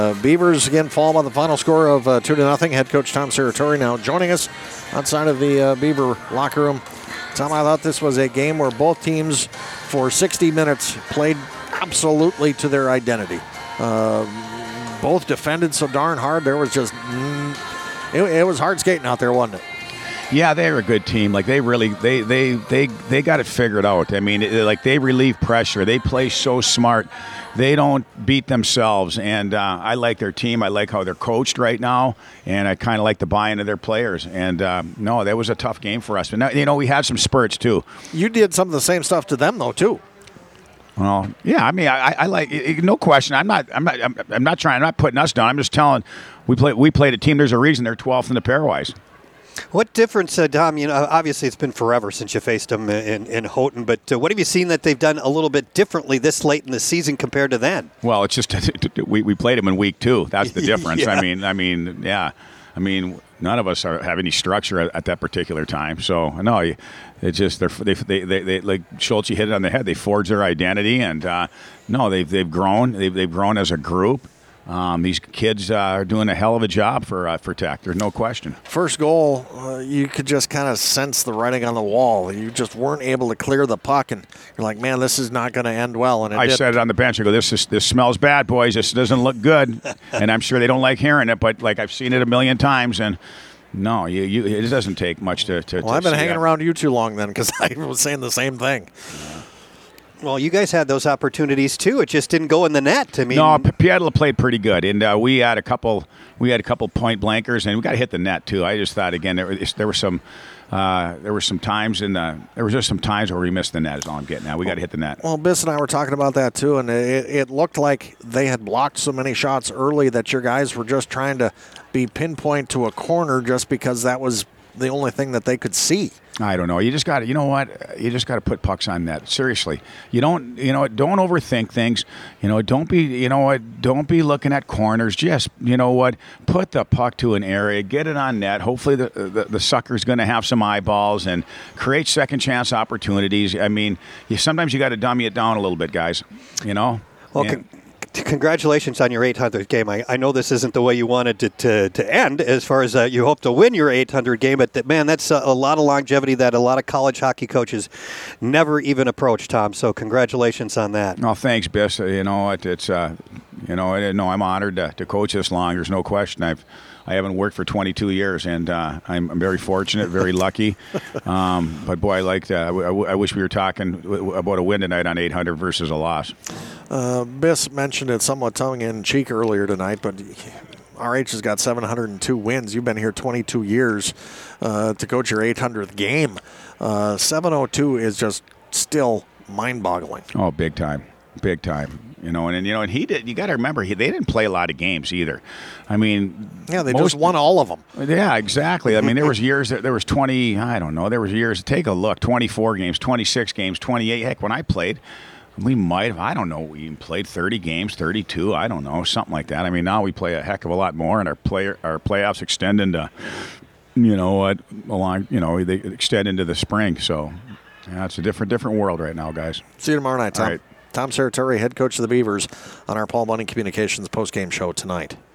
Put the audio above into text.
Beavers again fall by the final score of 2-0. Head coach Tom Serratore now joining us outside of the Beaver locker room. Tom, I thought this was a game where both teams for 60 minutes played absolutely to their identity. Both defended so darn hard. There was just it was hard skating out there, wasn't it? Yeah, they're a good team. Like they got it figured out. I mean, they relieve pressure. They play so smart. They don't beat themselves, and I like their team. I like how they're coached right now, and I kind of like the buy-in of their players. And no, that was a tough game for us. But now, we had some spurts too. You did some of the same stuff to them though too. Well, yeah. I mean, I like no question. I'm not putting us down. I'm just telling. We played a team. There's a reason they're 12th in the pairwise. What difference, Dom, obviously it's been forever since you faced them in Houghton, but what have you seen that they've done a little bit differently this late in the season compared to then? Well, it's just we played them in week 2. That's the difference. Yeah. I mean, none of us have any structure at that particular time. So, no, it's just they like Schultz hit it on the head. They forged their identity, and no, they've grown. They've grown as a group. These kids are doing a hell of a job for Tech. There's no question. First goal, you could just kind of sense the writing on the wall. You just weren't able to clear the puck, and you're like, man, this is not going to end well. And I said it on the bench. I go, this smells bad, boys. This doesn't look good. And I'm sure they don't like hearing it, but like I've seen it a million times, and no, it doesn't take much to. Well, I've been hanging around you too long then, because I was saying the same thing. Well, you guys had those opportunities too. It just didn't go in the net. I mean, no, Pietla played pretty good, and we had a couple point blankers, and we got to hit the net too. I just thought again there were some times where we missed the net. Is all I'm getting at. We got to hit the net. Well, Biss and I were talking about that too, and it looked like they had blocked so many shots early that your guys were just trying to be pinpoint to a corner just because that was the only thing that they could see. I don't know. You just got to, you just got to put pucks on net. Seriously, don't overthink things. Don't be looking at corners. Just, put the puck to an area, get it on net. Hopefully the sucker's going to have some eyeballs and create second chance opportunities. I mean, sometimes you got to dummy it down a little bit, guys. Well, congratulations on your 800th game. I know this isn't the way you wanted it to end as far as you hope to win your 800th game, but man, that's a lot of longevity that a lot of college hockey coaches never even approach, Tom. So congratulations on that. Well, thanks, Biss. I'm honored to coach this long. There's no question. I haven't worked for 22 years, and I'm very fortunate, very lucky. But, boy, I wish we were talking about a win tonight on 800 versus a loss. Biss mentioned it somewhat tongue-in-cheek earlier tonight, but RH has got 702 wins. You've been here 22 years to coach your 800th game. 702 is just still mind-boggling. Oh, big time. Big time. And he did. You got to remember, they didn't play a lot of games either. I mean, yeah, they just won all of them. Yeah, exactly. I mean, there was years there was 20. I don't know. There was years. Take a look. 24 games, 26 games, 28. Heck, when I played, we might have. I don't know. We even played 30 games, 32. I don't know, something like that. I mean, now we play a heck of a lot more, and our playoffs extend into, they extend into the spring. So, yeah, it's a different world right now, guys. See you tomorrow night, Tom. All right. Tom Serratore, head coach of the Beavers, on our Paul Bunning Communications postgame show tonight.